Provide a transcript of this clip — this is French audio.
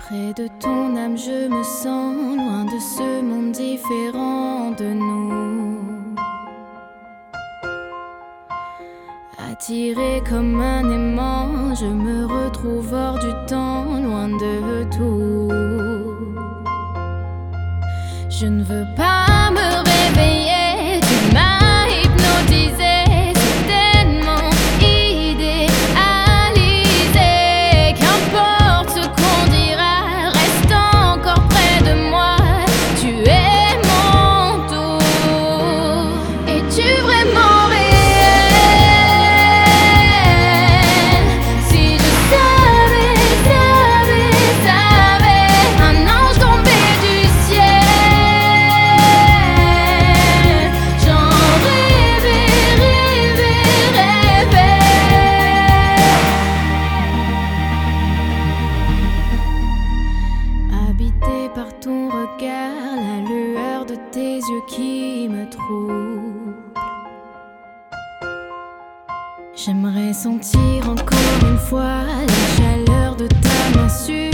Près de ton âme, je me sens loin de ce monde différent de nous. Attiré comme un aimant, je me retrouve hors du temps, loin de tout. Je ne veux pas me réveiller, tu m'as hypnotisé, soudainement idéalisé. Qu'importe ce qu'on dira, reste encore près de moi, tu es mon tour. Es-tu vraiment réel? Si je savais, un ange tombé du ciel, j'en rêvais. Habité par ton regard, la lueur de tes yeux qui me trouble. J'aimerais sentir encore une fois la chaleur de ta main sur